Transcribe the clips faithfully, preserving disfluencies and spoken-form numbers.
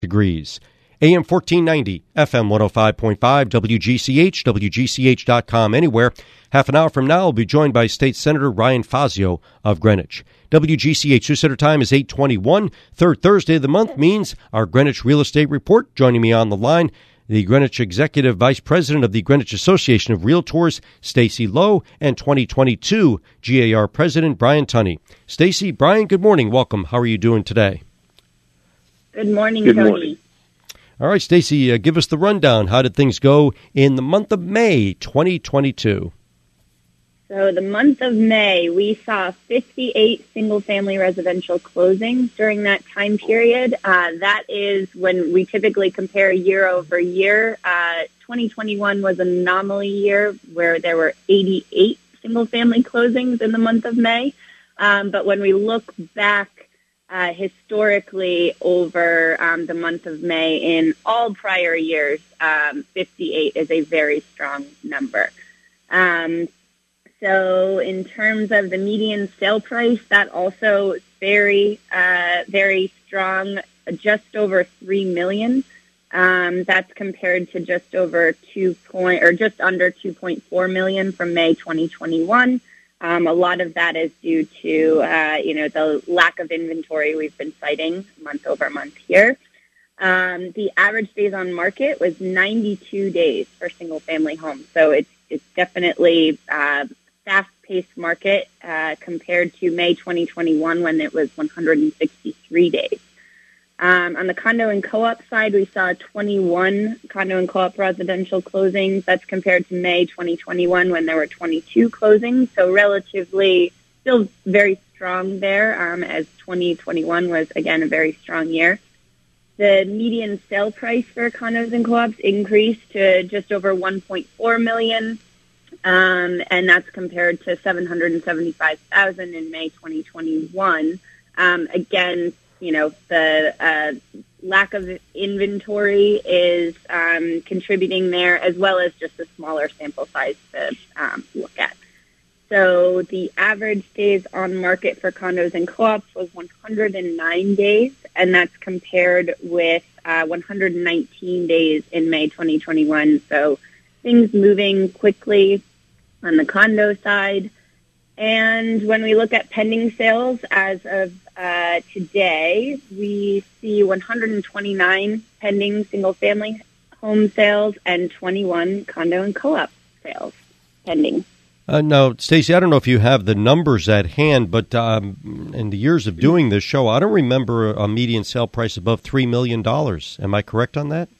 degrees. A M fourteen ninety, F M one oh five point five, W G C H, W G C H dot com, anywhere. Half an hour from now, I'll be joined by State Senator Ryan Fazio of Greenwich. W G C H Sioux Center time is eight twenty-one. Third Thursday of the month means our Greenwich Real Estate Report. Joining me on the line, the Greenwich Executive Vice President of the Greenwich Association of Realtors, Stacy Lowe, and twenty twenty-two G A R President Brian Tunney. Stacy, Brian, good morning. Welcome. How are you doing today? Good morning, Good Tony. morning. All right, Stacy, uh, give us the rundown. How did things go in the month of May twenty twenty-two? So the month of May, we saw fifty-eight single-family residential closings during that time period. Uh, that is when we typically compare year over year. Uh, twenty twenty-one was an anomaly year where there were eighty-eight single-family closings in the month of May. Um, but when we look back Uh, historically, over um, the month of May, in all prior years, um, fifty-eight is a very strong number. Um, so in terms of the median sale price, that also is very, uh, very strong, just over three million dollars. Um, that's compared to just over two point, or just under two point four million dollars from May twenty twenty-one. Um, a lot of that is due to, uh, you know, the lack of inventory we've been citing month over month here. Um, the average days on market was ninety-two days for single-family homes. So it's it's definitely a fast-paced market uh, compared to May twenty twenty-one when it was one hundred sixty-three days. Um, on the condo and co-op side, we saw twenty-one condo and co-op residential closings. That's compared to May twenty twenty-one when there were twenty-two closings. So relatively still very strong there, um, as twenty twenty-one was, again, a very strong year. The median sale price for condos and co-ops increased to just over one point four million dollars, um, and that's compared to seven hundred seventy-five thousand dollars in May twenty twenty-one. Um, again, You know, the uh, lack of inventory is um, contributing there, as well as just a smaller sample size to um, look at. So the average days on market for condos and co-ops was one hundred nine days, and that's compared with uh, one hundred nineteen days in May twenty twenty-one. So things moving quickly on the condo side. And when we look at pending sales as of uh, today, we see one hundred twenty-nine pending single-family home sales and twenty-one condo and co-op sales pending. Uh, now, Stacy, I don't know if you have the numbers at hand, but um, in the years of doing this show, I don't remember a median sale price above three million dollars. Am I correct on that?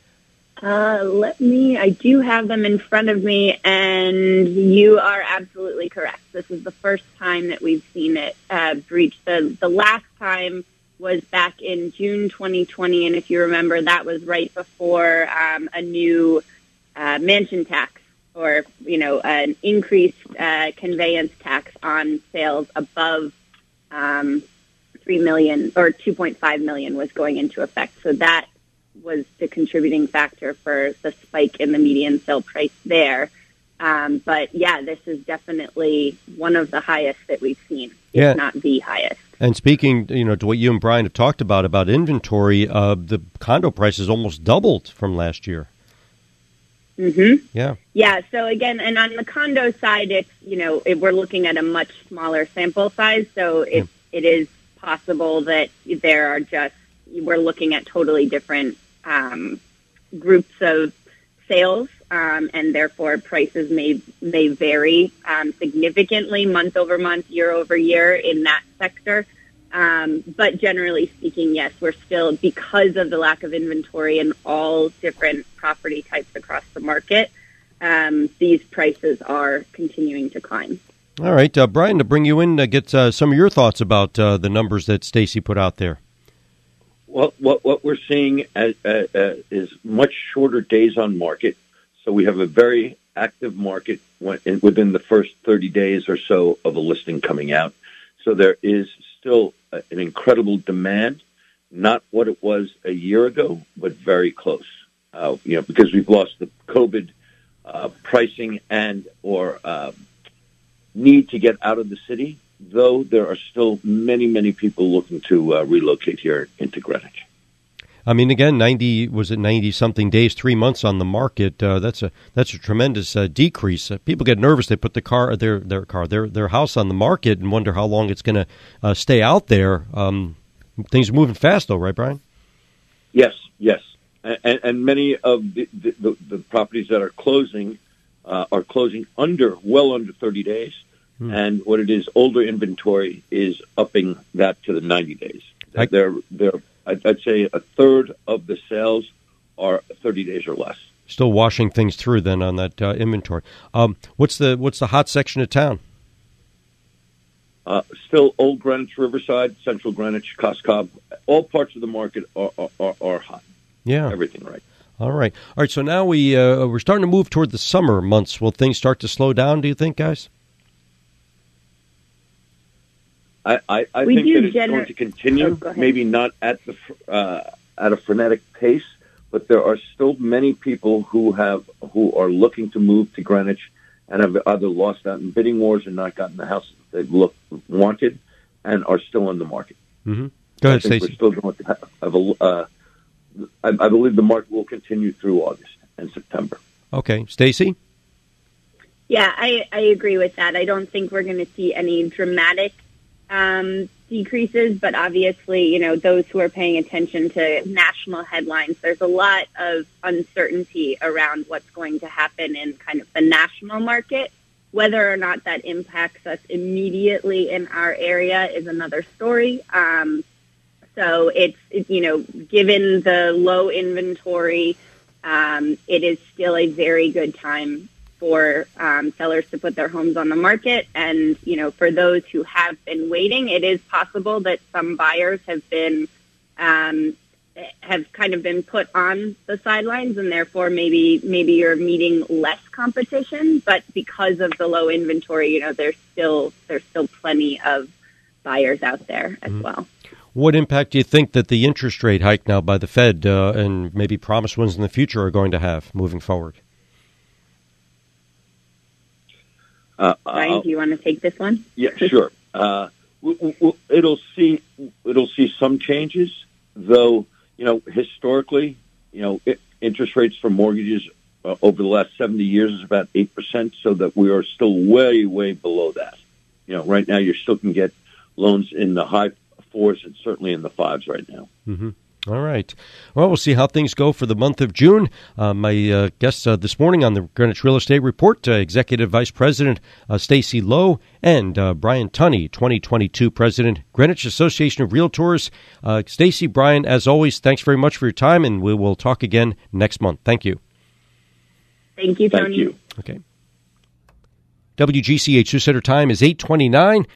Uh, let me, I do have them in front of me, and you are absolutely correct. This is the first time that we've seen it uh, breach. The, the last time was back in June twenty twenty, and if you remember, that was right before um, a new uh, mansion tax, or, you know, an increased uh, conveyance tax on sales above um, three million dollars or two point five million dollars was going into effect. So that was the contributing factor for the spike in the median sale price there. Um, but, yeah, this is definitely one of the highest that we've seen, yeah. if not the highest. And speaking, you know, to what you and Brian have talked about, about inventory, uh, the condo prices almost doubled from last year. Mm-hmm. Yeah. Yeah, so, again, and on the condo side, it's, you know, it, we're looking at a much smaller sample size, so it, yeah. it is possible that there are just, we're looking at totally different Um, groups of sales, um, and therefore prices may may vary um, significantly month over month, year over year in that sector. Um, but generally speaking, yes, we're still, because of the lack of inventory in all different property types across the market, um, these prices are continuing to climb. All right, uh, Brian, to bring you in, uh, get uh, some of your thoughts about uh, the numbers that Stacy put out there. Well, what what we're seeing as, uh, uh, is much shorter days on market. So we have a very active market when, in, within the first thirty days or so of a listing coming out. So there is still a, an incredible demand, not what it was a year ago, but very close. Uh, you know, because we've lost the COVID uh, pricing and or uh, need to get out of the city. Though there are still many, many people looking to uh, relocate here into Greenwich. I mean, again, ninety was it ninety something days, three months on the market. Uh, that's a that's a tremendous uh, decrease. Uh, people get nervous. They put the car, their their car, their their house on the market and wonder how long it's going to uh, stay out there. Um, things are moving fast, though, right, Brian? Yes, yes, and, and many of the, the, the, the properties that are closing uh, are closing under well under thirty days, hmm. and what it is, older inventory is upping that to the ninety days. I, they're they're I'd say a third of the sales are thirty days or less. Still washing things through then on that uh, inventory. Um, what's the what's the hot section of town? Uh, still Old Greenwich, Riverside, Central Greenwich, Coscob. All parts of the market are, are, are hot. Yeah. Everything right. All right. All right, so now we, uh, we're starting to move toward the summer months. Will things start to slow down, do you think, guys? I, I, I think that it's gener- going to continue, oh, go maybe not at the uh, at a frenetic pace, but there are still many people who have who are looking to move to Greenwich and have either lost out in bidding wars or not gotten the house they look wanted, and are still in the market. Mm-hmm. Go ahead, Stacey. We're still going to have, have a. Uh, I, I believe the market will continue through August and September. Okay, Stacey. Yeah, I, I agree with that. I don't think we're going to see any dramatic um, decreases, but obviously, you know, those who are paying attention to national headlines, there's a lot of uncertainty around what's going to happen in kind of the national market. Whether or not that impacts us immediately in our area is another story. Um, so it's, it, you know, given the low inventory, um, it is still a very good time for um, sellers to put their homes on the market. And, you know, for those who have been waiting, it is possible that some buyers have been um, have kind of been put on the sidelines, and therefore maybe maybe you're meeting less competition. But because of the low inventory, you know, there's still there's still plenty of buyers out there as mm-hmm. well. What impact do you think that the interest rate hike now by the Fed uh, and maybe promised ones in the future are going to have moving forward? Uh, Brian, do you want to take this one? Yeah, sure. Uh, it'll see it'll see some changes, though. You know, historically, you know, it, interest rates for mortgages uh, over the last seventy years is about eight percent, so that we are still way, way below that. You know, right now you still can get loans in the high fours and certainly in the fives right now. Mm-hmm. All right. Well, we'll see how things go for the month of June. Uh, my uh, guests uh, this morning on the Greenwich Real Estate Report, uh, Executive Vice President uh, Stacey Lowe and uh, Brian Tunney, twenty twenty-two President, Greenwich Association of Realtors. Uh, Stacey, Brian, as always, thanks very much for your time, and we will talk again next month. Thank you. Thank you, Tony. Thank you. Okay. W G C H News Center time is eight twenty-nine.